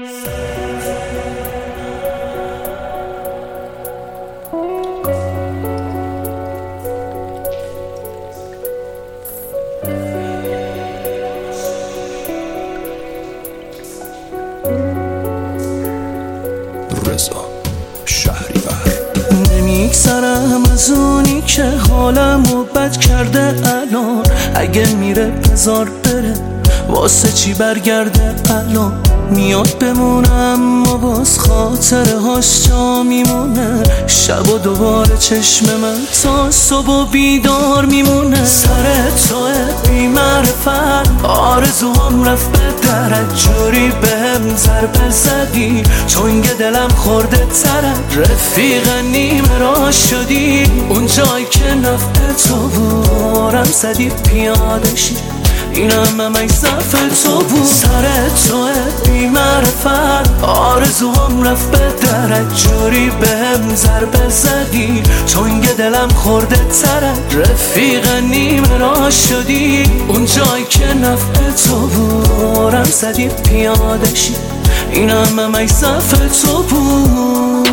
نمیگذرم از اونی که حالمو بد کرده الان. اگه میره بذار بره، واسه چی برگرده الان؟ میاد بمونه اما باز خاطره هاش جا میمونه. شب و دوباره چشم من تا صبح بیدار میمونه. سر توه بی معرفت، آرزوام رفت به درت. جوری بهم ضربه زدی چون یه دلم خورده ترک. رفیق نیمه راه شدی اون جایی که نفع تو بارم زدی پیاده شی. این همه مگذف تو بود. سر توه بی معرفت، آرزوام رفت به درک. جوری بهم ضربه زدی چون یه دلم خورده ترک. رفیق نیمه راه شدی اون جایی که نفع تو بارم زدی پیاده شی. این همه مگذف تو بود.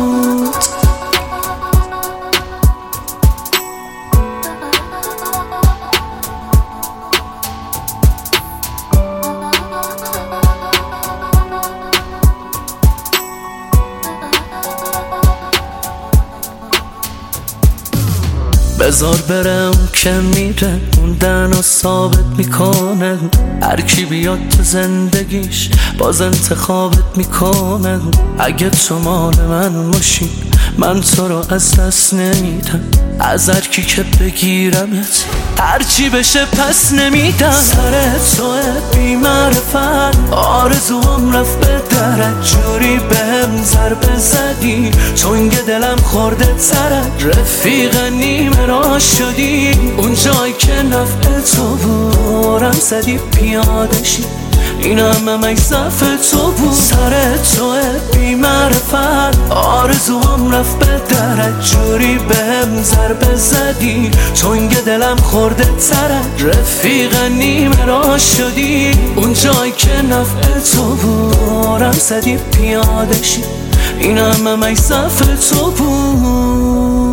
بذار برم که میره موندن و ثابت میکنه. هر کی بیاد تو زندگیش باز انتخابت میکنه. اگه تو مال من باشی من تو رو از دست نمیدم. از هر کی که بگیرمت هر چی بشه پس نمیدم. سر توه بی معرفت، آرزوام رفت به درک. جوری بهم ضربه زدی چون یه دلم خورده ترک. رفیق نیمه راه شدی اون جایی که نفع تو بارم زدی پیاده شی. این همه مگذف تو بود. سر توه بی معرفت، آرزوام رفت به درک. جوری بهم ضربه زدی چون یه دلم خورده ترک. رفیق نیمه راه شدی اون جایی که نفع تو بارم زدی پیاده شی. این همه مگذف تو بود.